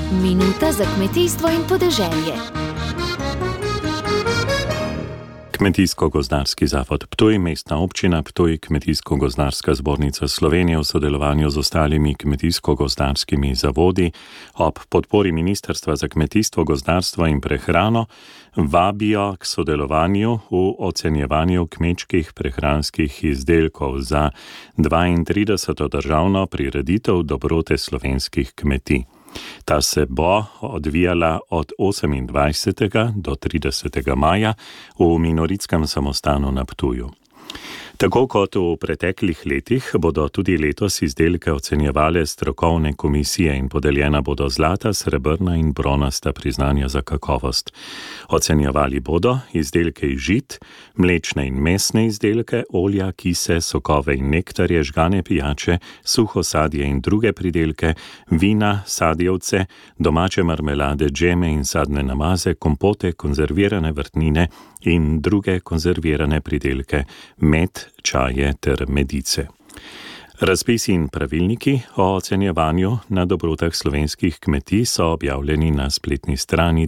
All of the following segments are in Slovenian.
Minuta za kmetijstvo in podeželje. Kmetijsko-gozdarski zavod Ptuj, Mestna občina Ptuj, Kmetijsko-gozdarska zbornica Slovenije v sodelovanju z ostalimi kmetijsko-gozdarskimi zavodi ob podpori Ministrstva za kmetijstvo, gozdarstvo in prehrano vabijo k sodelovanju v ocenjevanju kmečkih prehranskih izdelkov za 32. državno prireditev dobrote slovenskih kmetij. Ta se bo odvijala od 28. do 30. maja v Minoritskem samostanu na Ptuju. Tako kot v preteklih letih bodo tudi letos izdelke ocenjevale strokovne komisije in podeljena bodo zlata, srebrna in bronasta priznanja za kakovost. Ocenjevali bodo izdelke iz žit, mlečne in mesne izdelke, olja, kise, sokove in nektarje, žgane pijače, suho sadje in druge pridelke, vina, sadjevce, domače marmelade, džeme in sadne namaze, kompote, konzervirane vrtnine in druge konzervirane pridelke, med, čaje ter medice. Razpisi in pravilniki o ocenjevanju na dobrotah slovenskih kmetij so objavljeni na spletni strani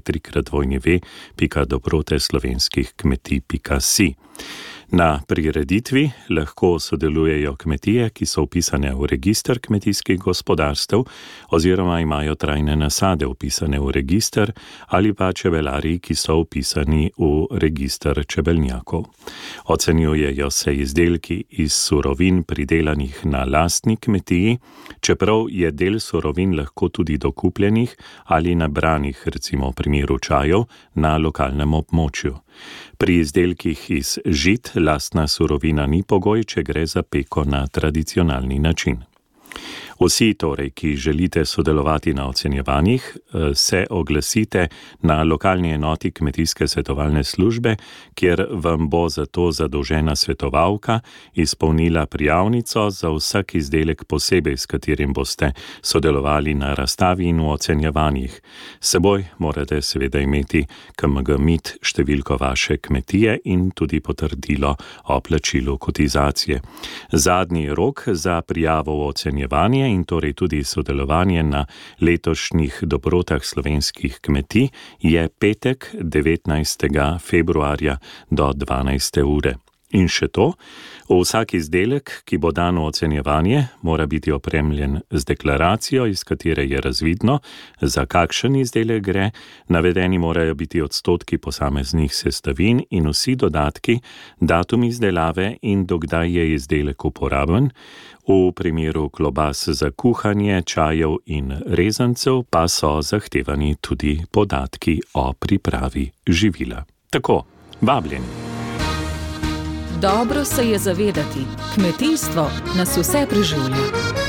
www.dobroteslovenskihkmetij.si. Na prireditvi lahko sodelujejo kmetije, ki so vpisane v register kmetijskih gospodarstev oziroma imajo trajne nasade vpisane v register ali pa čebelarji, ki so vpisani v register čebelnjakov. Ocenjujejo se izdelki iz surovin pridelanih na lastni kmetiji, čeprav je del surovin lahko tudi dokupljenih ali nabranih, recimo v primeru čajev, na lokalnem območju. Pri izdelkih iz žit lastna surovina ni pogoj, če gre za peko na tradicionalni način. Vsi torej, ki želite sodelovati na ocenjevanjih, se oglasite na lokalni enoti kmetijske svetovalne službe, kjer vam bo za to zadolžena svetovalka izpolnila prijavnico za vsak izdelek posebej, s katerim boste sodelovali na razstavi in v ocenjevanjih. S seboj morate seveda imeti KMG-MID številko vaše kmetije in tudi potrdilo o plačilu kotizacije. Zadnji rok za prijavo v ocenjevanje in torej tudi sodelovanje na letošnjih dobrotah slovenskih kmetij je petek 19. februarja do 12. ure. In še to, vsak izdelek, ki bo dan v ocenjevanje, mora biti opremljen z deklaracijo, iz katere je razvidno, za kakšen izdelek gre, navedeni morajo biti odstotki posameznih sestavin in vsi dodatki, datum izdelave in dokdaj je izdelek uporaben. V primeru klobas za kuhanje, čajev in rezancev pa so zahtevani tudi podatki o pripravi živila. Tako, vabljeni. Dobro se je zavedati, kmetijstvo nas vse preživlja.